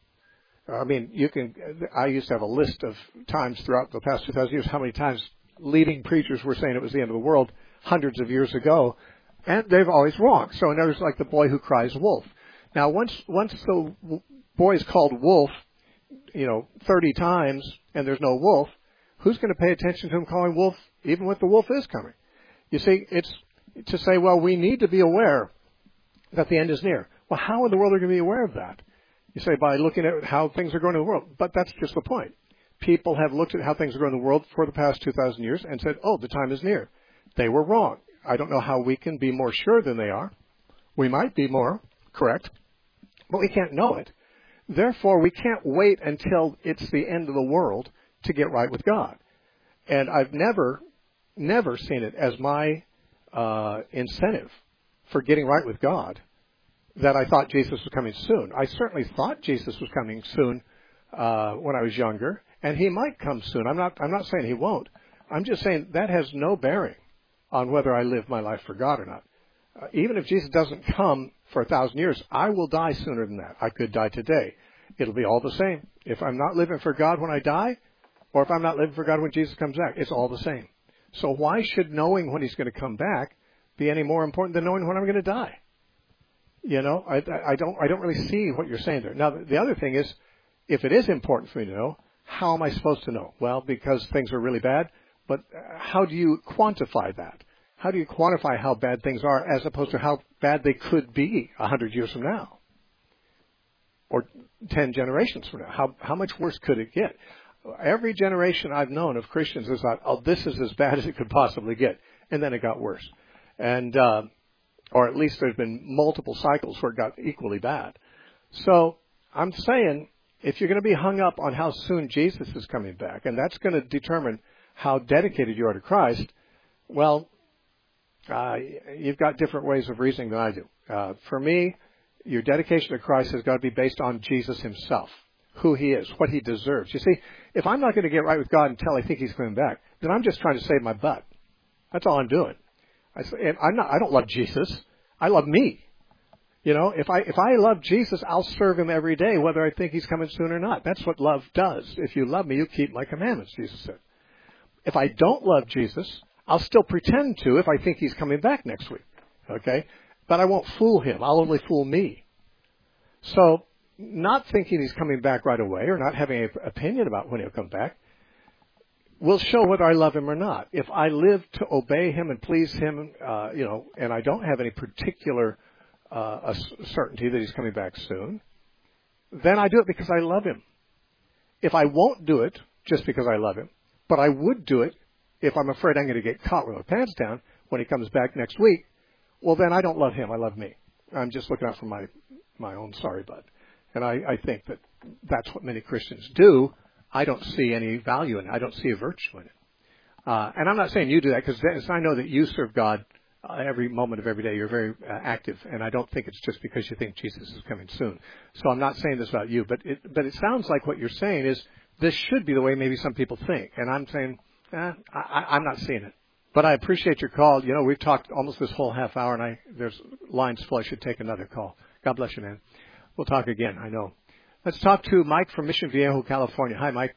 I mean, you can, I used to have a list of times throughout the past two thousand years, how many times leading preachers were saying it was the end of the world hundreds of years ago. And they've always wrong. So in others, like the boy who cries wolf. Now, once, once the boy is called wolf, you know, thirty times and there's no wolf, who's going to pay attention to him calling wolf, even when the wolf is coming? You see, it's to say, well, we need to be aware that the end is near. Well, how in the world are we going to be aware of that? You say, by looking at how things are going in the world. But that's just the point. People have looked at how things are going in the world for the past two thousand years and said, oh, the time is near. They were wrong. I don't know how we can be more sure than they are. We might be more correct, but we can't know it. Therefore, we can't wait until it's the end of the world to get right with God. And I've never, never seen it as my uh, incentive for getting right with God that I thought Jesus was coming soon. I certainly thought Jesus was coming soon uh, when I was younger, and he might come soon. I'm not, I'm not saying he won't. I'm just saying that has no bearing on whether I live my life for God or not. Uh, even if Jesus doesn't come for a thousand years, I will die sooner than that. I could die today. It'll be all the same. If I'm not living for God when I die, or if I'm not living for God when Jesus comes back, it's all the same. So why should knowing when he's going to come back be any more important than knowing when I'm going to die? You know, I, I don't I don't really see what you're saying there. Now, the other thing is, if it is important for me to know, how am I supposed to know? Well, because things are really bad, but how do you quantify that? How do you quantify how bad things are as opposed to how bad they could be a hundred years from now? Or ten generations from now? How how much worse could it get? Every generation I've known of Christians has thought, oh, this is as bad as it could possibly get. And then it got worse. And, uh, or at least there's been multiple cycles where it got equally bad. So I'm saying, if you're going to be hung up on how soon Jesus is coming back, and that's going to determine how dedicated you are to Christ, well, uh, you've got different ways of reasoning than I do. Uh, for me, your dedication to Christ has got to be based on Jesus himself, who he is, what he deserves. You see, if I'm not going to get right with God until I think he's coming back, then I'm just trying to save my butt. That's all I'm doing. I, and I'm not, I don't love Jesus. I love me. You know, if I if I love Jesus, I'll serve him every day, whether I think he's coming soon or not. That's what love does. If you love me, you keep my commandments, Jesus said. If I don't love Jesus, I'll still pretend to if I think he's coming back next week. Okay? But I won't fool him. I'll only fool me. So, not thinking he's coming back right away or not having an opinion about when he'll come back will show whether I love him or not. If I live to obey him and please him, uh, you know, and I don't have any particular uh, certainty that he's coming back soon, then I do it because I love him. If I won't do it just because I love him, but I would do it if I'm afraid I'm going to get caught with my pants down when he comes back next week, well, then I don't love him. I love me. I'm just looking out for my, my own sorry butt. And I, I think that that's what many Christians do. I don't see any value in it. I don't see a virtue in it. Uh, and I'm not saying you do that because I know that you serve God uh, every moment of every day. You're very uh, active. And I don't think it's just because you think Jesus is coming soon. So I'm not saying this about you. But it, but it sounds like what you're saying is this should be the way maybe some people think. And I'm saying, eh, I, I'm not seeing it. But I appreciate your call. You know, we've talked almost this whole half hour, and I there's lines full. I should take another call. God bless you, man. We'll talk again, I know. Let's talk to Mike from Mission Viejo, California. Hi, Mike.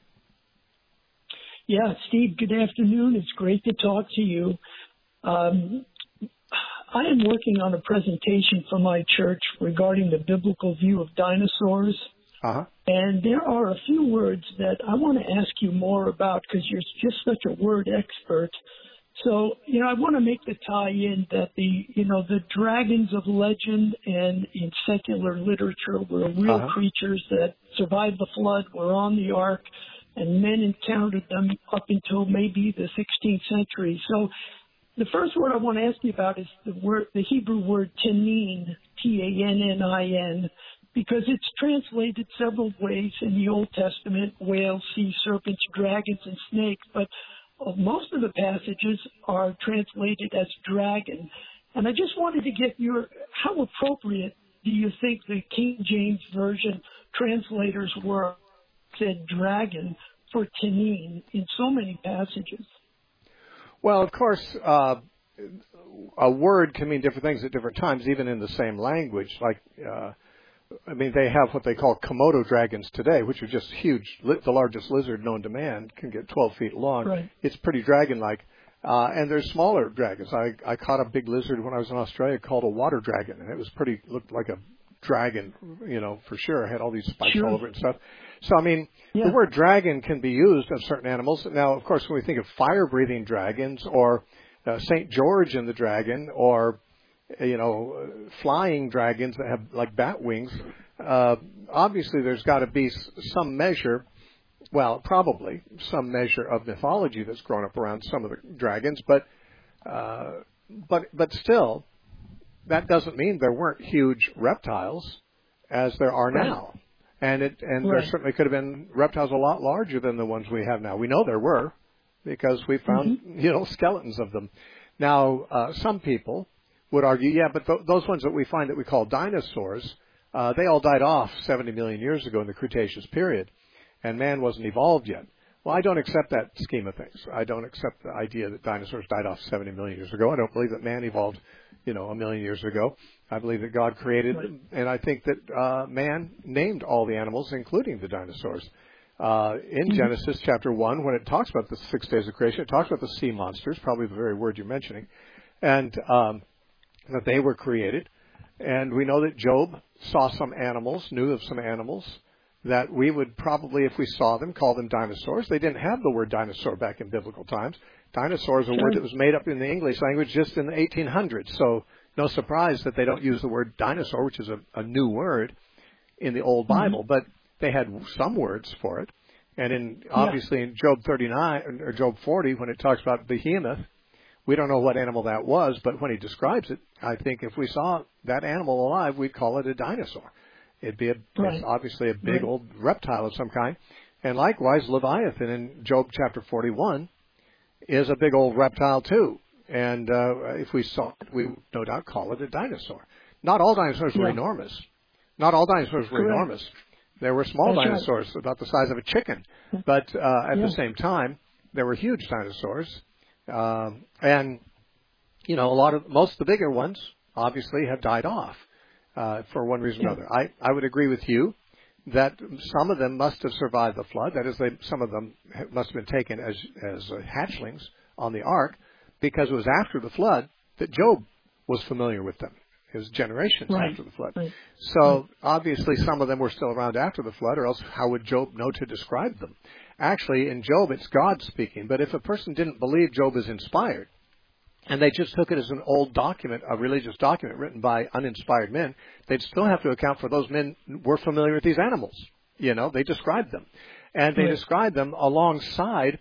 Yeah, Steve, good afternoon. It's great to talk to you. Um, I am working on a presentation for my church regarding the biblical view of dinosaurs. Uh-huh. And there are a few words that I want to ask you more about because you're just such a word expert. So, you know, I want to make the tie-in that the, you know, the dragons of legend and in secular literature were real uh-huh. creatures that survived the flood, were on the ark, and men encountered them up until maybe the sixteenth century. So the first word I want to ask you about is the word, the Hebrew word tanin, T A N N I N, because it's translated several ways in the Old Testament, whales, sea serpents, dragons, and snakes, but most of the passages are translated as dragon. And I just wanted to get your, how appropriate do you think the King James Version translators were, said dragon for tanin in so many passages? Well, of course, uh, a word can mean different things at different times, even in the same language. Like, uh, I mean, they have what they call Komodo dragons today, which are just huge. The largest lizard known to man can get twelve feet long. Right. It's pretty dragon-like. Uh, and there's smaller dragons. I, I caught a big lizard when I was in Australia called a water dragon, and it was pretty, looked like a dragon, you know, for sure. It had all these spikes sure. all over it and stuff. So, I mean, yeah. the word dragon can be used of certain animals. Now, of course, when we think of fire-breathing dragons or uh, Saint George and the dragon or you know, flying dragons that have like bat wings, uh, obviously there's got to be some measure, well, probably some measure of mythology that's grown up around some of the dragons, but, uh, but, but still, that doesn't mean there weren't huge reptiles as there are now. And it, and right. there certainly could have been reptiles a lot larger than the ones we have now. We know there were because we found, mm-hmm. you know, skeletons of them. Now, uh, some people would argue, yeah, but th- those ones that we find that we call dinosaurs, uh, they all died off seventy million years ago in the Cretaceous period, and man wasn't evolved yet. Well, I don't accept that scheme of things. I don't accept the idea that dinosaurs died off seventy million years ago. I don't believe that man evolved, you know, a million years ago. I believe that God created them, and I think that uh, man named all the animals, including the dinosaurs. Uh, in mm-hmm. Genesis chapter one, when it talks about the six days of creation, it talks about the sea monsters, probably the very word you're mentioning, and um, that they were created. And we know that Job saw some animals, knew of some animals, that we would probably, if we saw them, call them dinosaurs. They didn't have the word dinosaur back in biblical times. Dinosaur is a sure. word that was made up in the English language just in the eighteen hundreds. So no surprise that they don't use the word dinosaur, which is a, a new word in the Old Bible. Mm-hmm. But they had some words for it. And in obviously yeah. in Job thirty-nine or Job forty, when it talks about behemoth, we don't know what animal that was, but when he describes it, I think if we saw that animal alive, we'd call it a dinosaur. It'd be a, right. it's obviously a big right. old reptile of some kind. And likewise, Leviathan in Job chapter forty-one is a big old reptile too. And uh, if we saw it, we would no doubt call it a dinosaur. Not all dinosaurs yeah. were enormous. Not all dinosaurs were Correct. enormous. There were small That's dinosaurs right. about the size of a chicken. But uh, at yeah. the same time, there were huge dinosaurs. Um, and, you know, a lot of, most of the bigger ones obviously have died off uh, for one reason yeah. or another. I, I would agree with you that some of them must have survived the flood. That is, they, some of them must have been taken as, as uh, hatchlings on the ark, because it was after the flood that Job was familiar with them. His generations right. after the flood. Right. So right. obviously some of them were still around after the flood, or else how would Job know to describe them? Actually, in Job, it's God speaking. But if a person didn't believe Job is inspired, and they just took it as an old document, a religious document written by uninspired men, they'd still have to account for those men were familiar with these animals. You know, they described them. And they right. described them alongside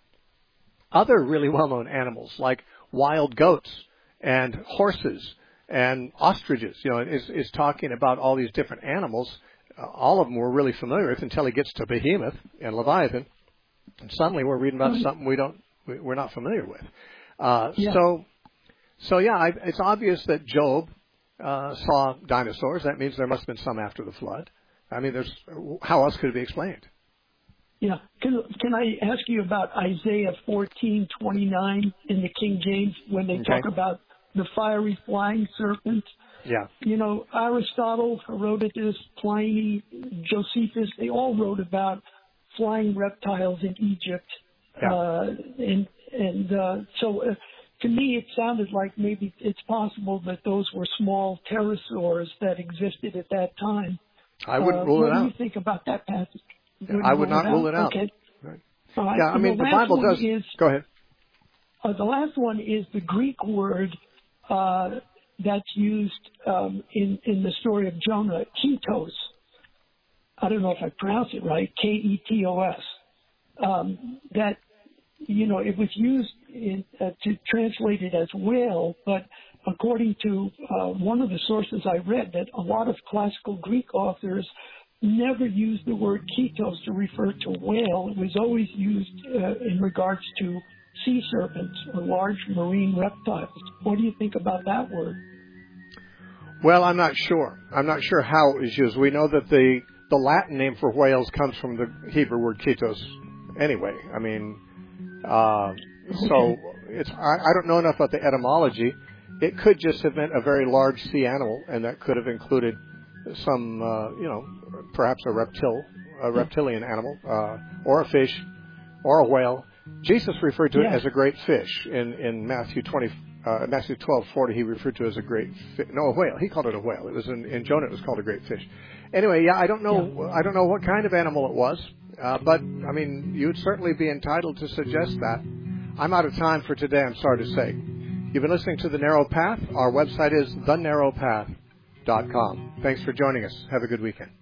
other really well-known animals, like wild goats and horses and ostriches. You know, is is talking about all these different animals. Uh, all of them we're really familiar with until he gets to Behemoth and Leviathan, and suddenly we're reading about something we don't we, we're not familiar with. Uh, yeah. So, so yeah, I, it's obvious that Job uh, saw dinosaurs. That means there must have been some after the flood. I mean, there's how else could it be explained? Yeah. Can can I ask you about Isaiah fourteen twenty-nine in the King James when they okay. talk about the fiery flying serpent? Yeah. You know, Aristotle, Herodotus, Pliny, Josephus, they all wrote about flying reptiles in Egypt. Yeah. Uh, and and uh, so uh, to me it sounded like maybe it's possible that those were small pterosaurs that existed at that time. I wouldn't uh, rule it out. What do you think about that passage? Wouldn't I would not rule it out. Okay. Right. All right. Yeah, I mean, the, the the Bible does. Is, Go ahead. Uh, the last one is the Greek word uh, that's used um, in, in the story of Jonah, ketos. I don't know if I pronounce it right, K E T O S. Um, that, you know, it was used in, uh, to translate it as whale, but according to uh, one of the sources I read, that a lot of classical Greek authors never used the word ketos to refer to whale. It was always used uh, in regards to sea serpents or large marine reptiles. What do you think about that word? Well, I'm not sure. I'm not sure how it was used. We know that the, the Latin name for whales comes from the Hebrew word ketos anyway. I mean, uh, so it's I, I don't know enough about the etymology. It could just have meant a very large sea animal, and that could have included some, uh, you know, perhaps a reptile, a reptilian animal, uh, or a fish, or a whale. Jesus referred to yeah. it as a great fish in, in Matthew twenty, uh, Matthew twelve forty. He referred to it as a great fi- no a whale. He called it a whale. It was in, in Jonah. It was called a great fish. Anyway, yeah, I don't know. Yeah. I don't know what kind of animal it was, uh, but I mean, you'd certainly be entitled to suggest that. I'm out of time for today. I'm sorry to say. You've been listening to The Narrow Path. Our website is the narrow path dot com. Thanks for joining us. Have a good weekend.